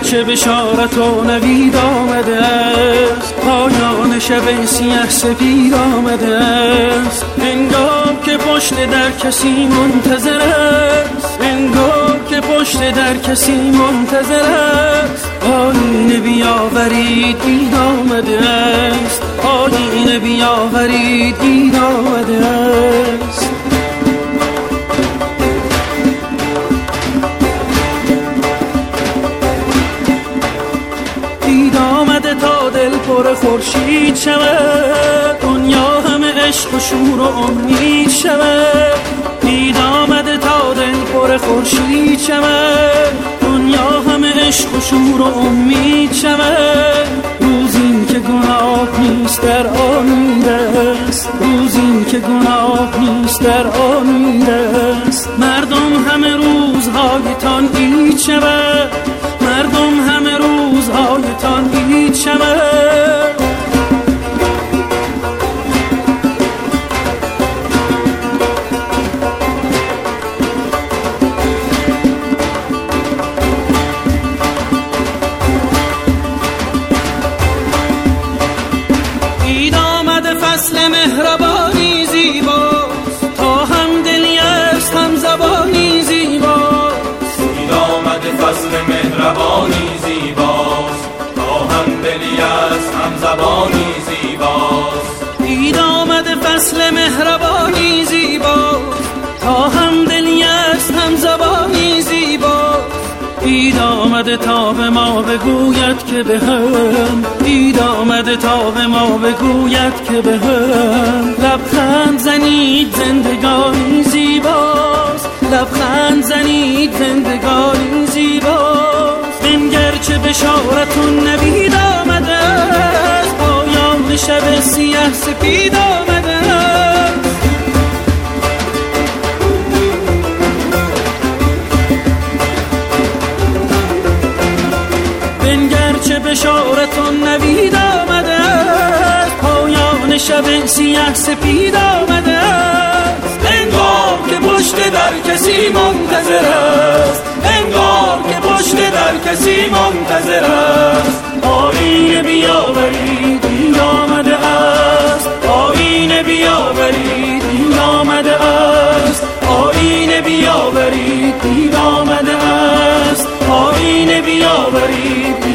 که بشارت و نوید آمده است، پایان شب سیه سپید آمده است. انگار که پشت در کسی منتظر است، انگار که پشت در کسی منتظر است. آینه بیاورید عید آمده است، آینه بیاورید عید آمده است. عید آمده تا دل پر خورشید شود، دنیا همه عشق و شور و امید شود. عید آمده تا دل پر خورشید شود، دنیا همه عشق و شور و امید شود. روزی که گناه نیست در آن میرست، روزی که گناه نیست در آن میرست. مردم همه روزهایتان عید شود، مردم همه روزهایتان عید شود. عید آمده فصل مهربانی زیباست، تا هم دلی است هم زبانی زیباست. عید آمده فصل مهربانی زیباست، تا هم دلی است هم زبانی زیباست. عید آمده فصل مهربانی زیباست، تا هم دلی است هم زبانی زیباست. عید آمده تا به ما بگوید که به هم، عید آمده تا به ما بگوید که به هم. لبخند زنید زندگانی زیباست، لبخند زنید زندگانی زیباست. بنگر چه بشارتون نوید آمده است، پایان شب سیه سپید آمده است. بنگر چه بشارتون نوید آمده است، پایان شب سیه سپید آمده است. انگار که پشت در کسی منتظر است، انگار که پشت در کسی منتظر است. آینه بیاورید عید آمده است، آینه بیاورید عید آمده است. آینه بیاورید عید آمده است، آینه بیاورید